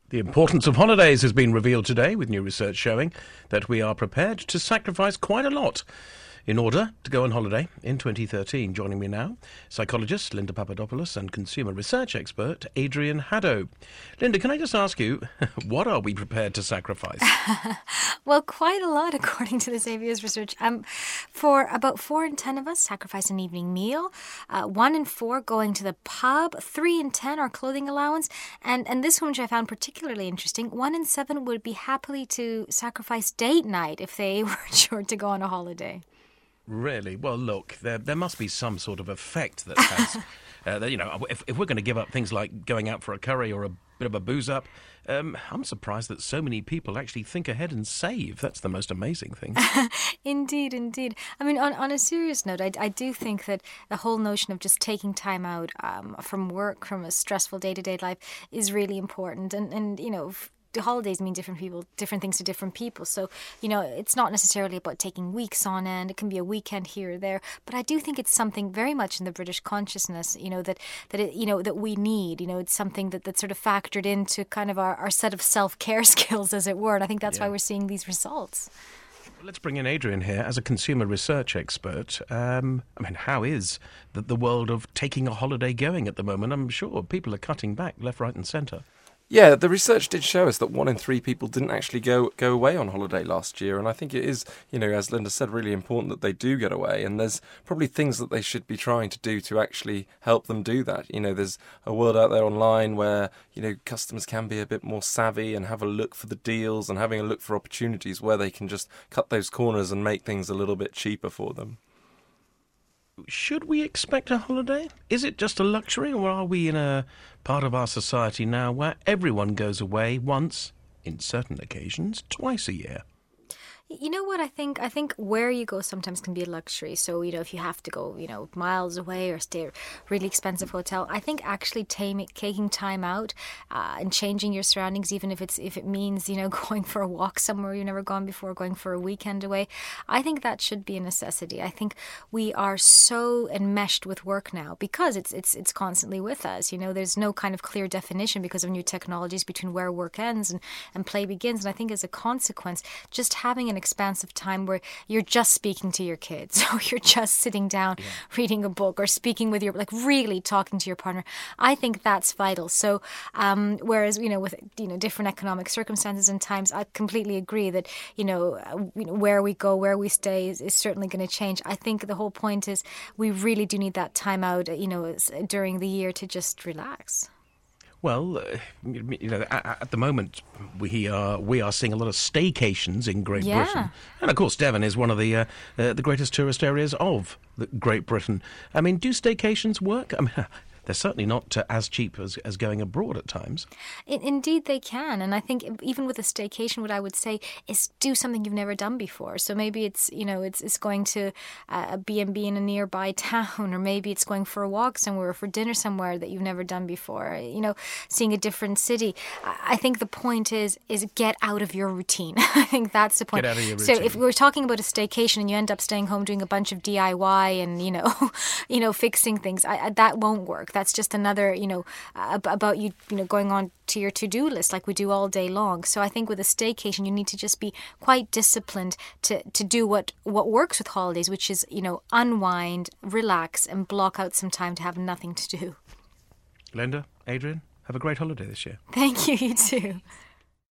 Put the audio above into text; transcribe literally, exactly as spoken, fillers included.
The importance of holidays has been revealed today, with new research showing that we are prepared to sacrifice quite a lot in order to go on holiday in twenty thirteen. Joining me now, psychologist Linda Papadopoulos and consumer research expert Adrian Haddo. Linda, can I just ask you, what are we prepared to sacrifice? Well, quite a lot, according to this A B S research. Um, for about four in ten of us, sacrifice an evening meal. Uh, one in four going to the pub. Three in ten are clothing allowance. And and this one, which I found particularly interesting, one in seven would be happily to sacrifice date night if they were sure to go on a holiday. Really? Well, look, there there must be some sort of effect that has, uh, that, you know, if, if we're going to give up things like going out for a curry or a bit of a booze up, um, I'm surprised that so many people actually think ahead and save. That's the most amazing thing. Indeed, indeed. I mean, on, on a serious note, I, I do think that the whole notion of just taking time out um, from work, from a stressful day-to-day life is really important. And, and you know, f- the holidays mean different people, different things to different people. So, you know, it's not necessarily about taking weeks on end. It can be a weekend here or there. But I do think it's something very much in the British consciousness, you know, that, that it, you know, that we need. You know, it's something that, that's sort of factored into kind of our, our set of self-care skills, as it were. And I think that's yeah. why we're seeing these results. Let's bring in Adrian here as a consumer research expert. Um, I mean, how is the, the world of taking a holiday going at the moment? I'm sure people are cutting back left, right and centre. Yeah, the research did show us that one in three people didn't actually go go away on holiday last year. And I think it is, you know, as Linda said, really important that they do get away. And there's probably things that they should be trying to do to actually help them do that. You know, there's a world out there online where, you know, customers can be a bit more savvy and have a look for the deals and having a look for opportunities where they can just cut those corners and make things a little bit cheaper for them. Should we expect a holiday? Is it just a luxury, or are we in a part of our society now where everyone goes away once, in certain occasions, twice a year? You know what I think? I think where you go sometimes can be a luxury. So, you know, if you have to go, you know, miles away or stay at a really expensive hotel, I think actually tam- taking time out uh, and changing your surroundings, even if it's if it means, you know, going for a walk somewhere you've never gone before, going for a weekend away, I think that should be a necessity. I think we are so enmeshed with work now because it's it's it's constantly with us. You know, there's no kind of clear definition because of new technologies between where work ends and, and play begins. And I think as a consequence, just having an expansive time where you're just speaking to your kids or you're just sitting down yeah. reading a book or speaking with your, like really talking to your partner, I think that's vital. So um, whereas, you know, with, you know, different economic circumstances and times, I completely agree that, you know, uh, you know where we go, where we stay is, is certainly going to change. I think the whole point is we really do need that time out, you know, during the year to just relax. Well, uh, you know, at, at the moment we are we are seeing a lot of staycations in Great yeah. Britain, and of course Devon is one of the uh, uh, the greatest tourist areas of the Great Britain. I mean, do staycations work? I mean, they're certainly not uh, as cheap as, as going abroad at times. In, indeed, they can. And I think even with a staycation, what I would say is do something you've never done before. So maybe it's, you know, it's it's going to uh, a B and B in a nearby town, or maybe it's going for a walk somewhere or for dinner somewhere that you've never done before, you know, seeing a different city. I think the point is is get out of your routine. I think that's the point. Get out of your routine. So if we're talking about a staycation and you end up staying home doing a bunch of D I Y and, you know, you know, fixing things, I, I, that won't work. That's just another, you know, uh, about you, you know, going on to your to-do list like we do all day long. So I think with a staycation, you need to just be quite disciplined to, to do what, what works with holidays, which is, you know, unwind, relax, and block out some time to have nothing to do. Linda, Adrian, have a great holiday this year. Thank you, you too.